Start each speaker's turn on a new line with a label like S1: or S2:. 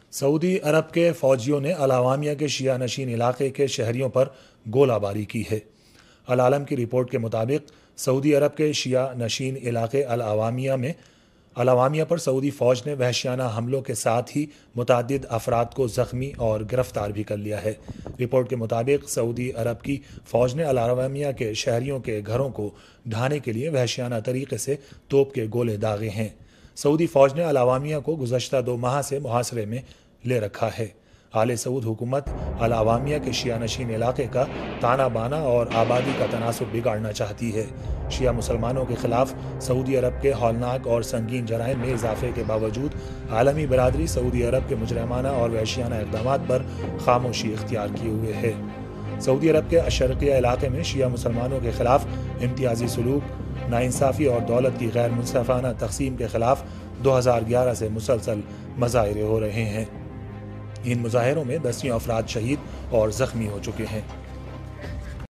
S1: سعودی عرب کے فوجیوں نے العوامیہ کے شیعہ نشین علاقے کے شہریوں پر گولہ باری کی ہے۔ العالم کی رپورٹ کے مطابق سعودی عرب کے شیعہ نشین علاقے العوامیہ پر سعودی فوج نے وحشیانہ حملوں کے ساتھ ہی متعدد افراد کو زخمی اور گرفتار بھی کر لیا ہے۔ رپورٹ کے مطابق سعودی عرب کی فوج نے العوامیہ کے شہریوں کے گھروں کو ڈھانے کے لیے وحشیانہ طریقے سے توپ کے گولے داغے ہیں۔ سعودی فوج نے العوامیہ کو گزشتہ 2 ماہ سے محاصرے میں لے رکھا ہے۔ آل سعود حکومت العوامیہ کے شیعہ نشین علاقے کا تانا بانا اور آبادی کا تناسب بگاڑنا چاہتی ہے۔ شیعہ مسلمانوں کے خلاف سعودی عرب کے ہولناک اور سنگین جرائم میں اضافے کے باوجود عالمی برادری سعودی عرب کے مجرمانہ اور وحشیانہ اقدامات پر خاموشی اختیار کیے ہوئے ہے۔ سعودی عرب کے الشرقیہ علاقے میں شیعہ مسلمانوں کے خلاف امتیازی سلوک، ناانصافی اور دولت کی غیر منصفانہ تقسیم کے خلاف 2011 سے مسلسل مظاہرے ہو رہے ہیں۔ ان مظاہروں میں 10 افراد شہید اور زخمی ہو چکے ہیں۔